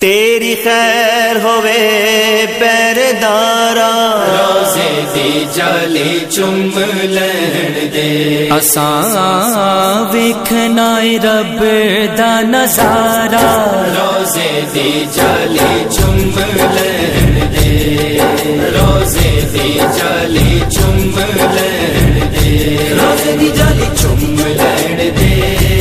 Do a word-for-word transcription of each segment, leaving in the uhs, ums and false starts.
تیری خیر ہوے پہردارا روزے دی جالی چم لین دے اساں ویکھنا رب دا نظارہ روزے دی جالی چم لین دے روزے دی جالی چم لین دے روزے دی جالی چم لین دے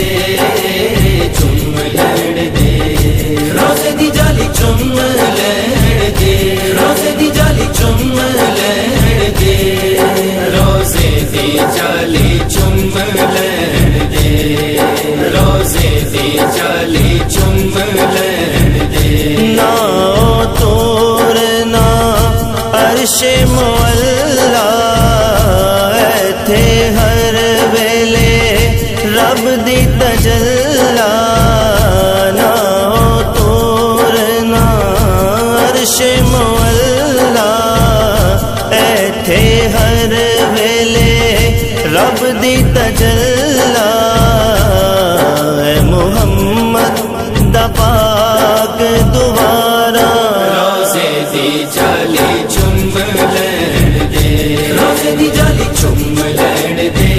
چم لین دے روزے دی جالی چم لین دے روزے دی جالی چم لین دے روزے دی جالی چم لین دے روزے دی جالی چم لین دے نا تور نا عرش مولا ایتھے ہر ویلے رب دی تجلا نا تور نا عرش مولا ایتھے ہر ویلے رب دی تجلا اے محمد دا پاک دوبارہ روزے دی جالی چم لین دے روزے دی جالی چم لین دے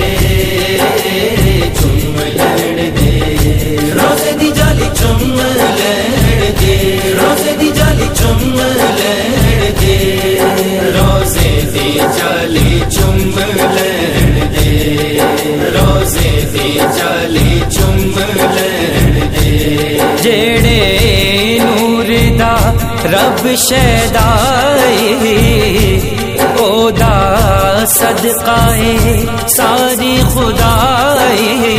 چم لین دے روزے دی جالی چم لین دے روزے دی جالی چم لین دے روزے دی جالی چم لین دے روزے دی جالی چم لین دے جیڑے نور دا رب شیدائی او دا صدقہ ساری خدائی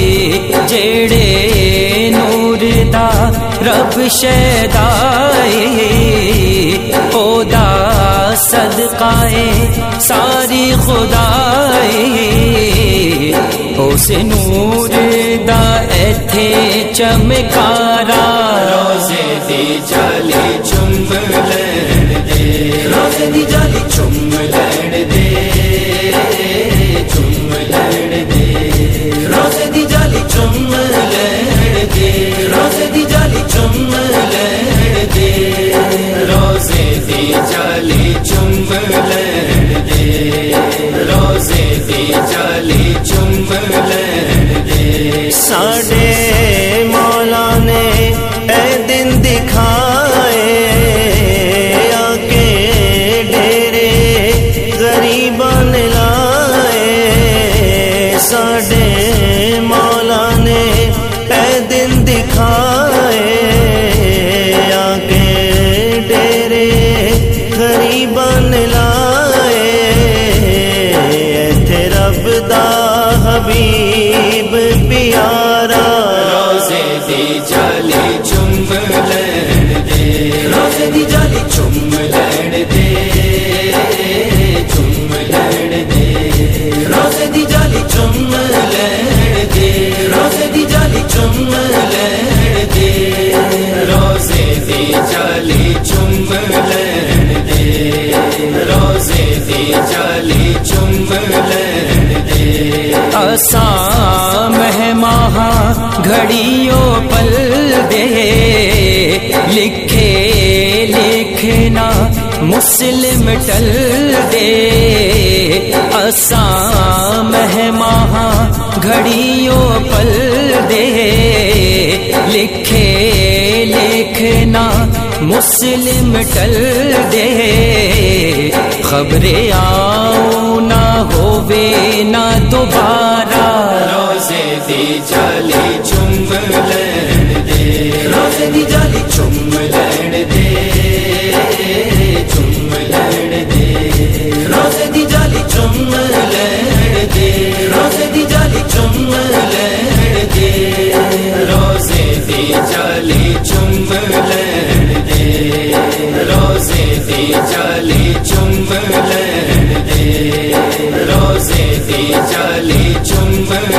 جیڑے نور دا رب شیدائی او دا صدقہ ساری خدائی اس نور دا ایتھے چمکارا روزے دی جالی چم لین دے روزے دی جالی چم لین دے چم لین دے روزے دی جالی چم لین دے روزے دی جالی چم لین دے روزے دی جالی چم لین دے روزے دی جالی چم لین دے ساڈے مولا نے اے دن دکھائے آ کے ڈیرے غریبان لائے ساڈے مولا نے اے دن دکھائے آ کے ڈیرے غریبان لائے ایتھے رب دا حبیب پیارا روزے دی جالی چم لین دے روزے دی جالی چم لین دے چم لین دے روزے دی جالی چم لین دے روزے دی جالی چم لین دے روزے دی جالی چم لین دے روزے دی جالی چم لین دے اساں مہماں گھڑیوں پل دے لکھے لکھنا مسلم ٹل دے اساں مہماں گھڑیوں پل دے لکھے لکھنا مسلم ٹل دے خبریں آؤ نہ ہووے نہ دوبارہ روزے دی جالی چم لین دے روزے دی جالی چم لین دے چم لین دے روزے دی جالی چم لین دے روزے دی جالی چم لین دے روزے دی جالی چم لین دے روزے دی جالی چم لین دے روزے دی جالی چم